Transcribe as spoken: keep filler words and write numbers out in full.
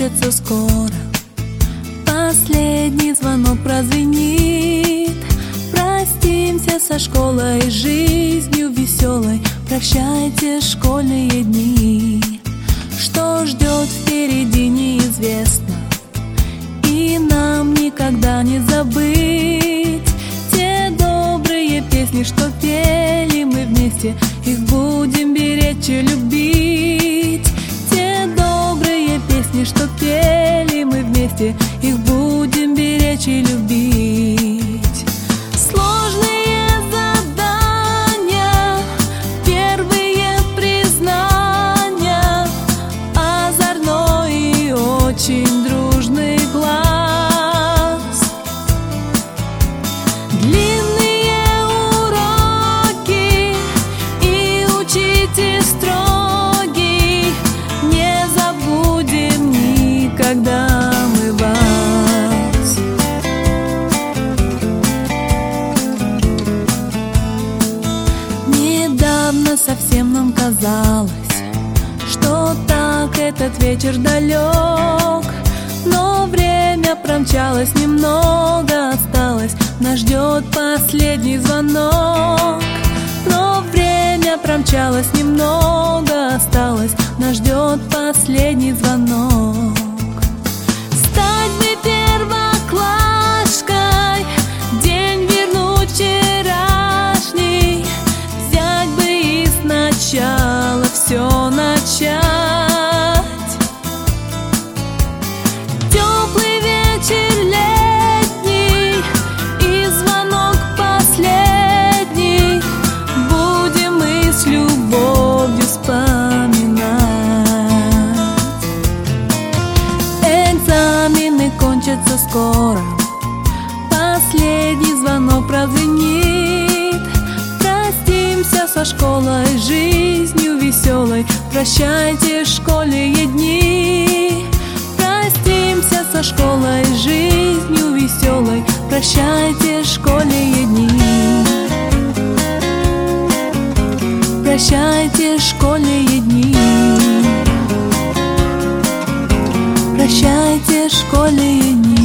кончатся скоро. Последний звонок прозвенит. Простимся со школой, жизнью веселой. Прощайте школьные дни. Что ждет впереди, неизвестно, и нам никогда не забыть те добрые песни, что пели мы вместе. Их будем беречь и любить. Те добрые песни, что пели мы вместе. Их будем беречь и любить. Сложные задания, первые признания, озорной и очень дружный глаз. Длинные уроки и учитель строгий. Не забудем никогда мы вас. Недавно совсем нам казалось, что так этот вечер далек, но время промчалось, немного осталось. Нас ждет последний звонок. Но время промчалось, немного осталось. Нас ждет последний звонок. Стать бы первоклашкой, день вернуть вчерашний, взять бы и сначала все начать. Теплый вечер летний и звонок последний. Будем мы с любовью вспоминать. Экзамены кончатся скоро. Последний звонок прозвенит. Простимся со школой, жизнью веселой. Прощайте школьные дни. Простимся со школой, жизнью веселой. Прощайте школьные дни. Прощайте школьные дни. Прощайте школьные дни.